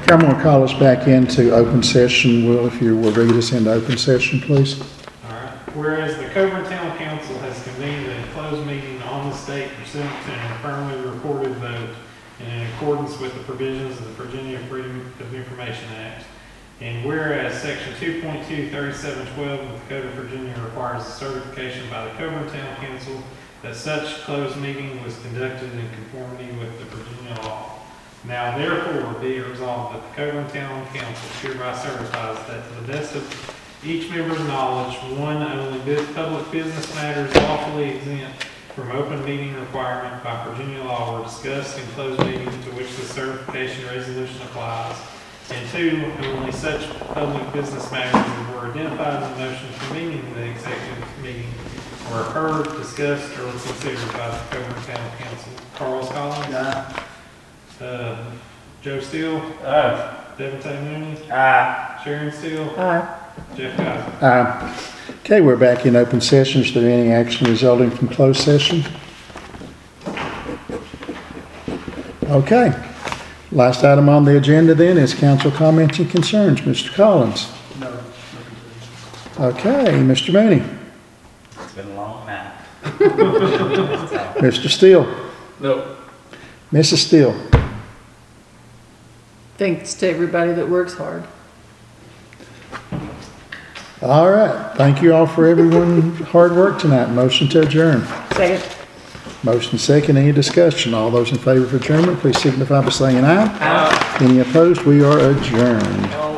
Okay, I'm going to call us back into open session. Will, if you will read us into open session, please. All right. Whereas the Coburn Town Council has convened a closed meeting on the state pursuant to an affirmative recorded vote and in accordance with the provisions of the Virginia Freedom of Information Act. And whereas Section 2.23712 of the Code of Virginia requires a certification by the Coburn Town Council that such closed meeting was conducted in conformity with the Virginia law. Now therefore be it resolved that the Coburn Town Council hereby certifies that to the best of each member's knowledge, one, only public business matters lawfully exempt from open meeting requirement by Virginia law were discussed in closed meetings to which the certification resolution applies. And two, only such public business matters as were identified in the motion convening the executive meeting were heard, discussed, or considered by the Coburn Town Council. Carl Collins? Aye. Joe Steele? Aye. Devin Mooney? Aye. Sharon Steele? Aye. Jeff Kaiser? Okay, we're back in open session. Is there any action resulting from closed session? Okay. Last item on the agenda then is council comments and concerns. Mr. Collins? No. Okay, Mr. Mooney? It's been a long night. Mr. Steele? No. Mrs. Steele? Thanks to everybody that works hard. All right. Thank you all for everyone's hard work tonight. Motion to adjourn. Second. Motion second. Any discussion? All those in favor of adjournment, please signify by saying aye. Aye. Any opposed? We are adjourned.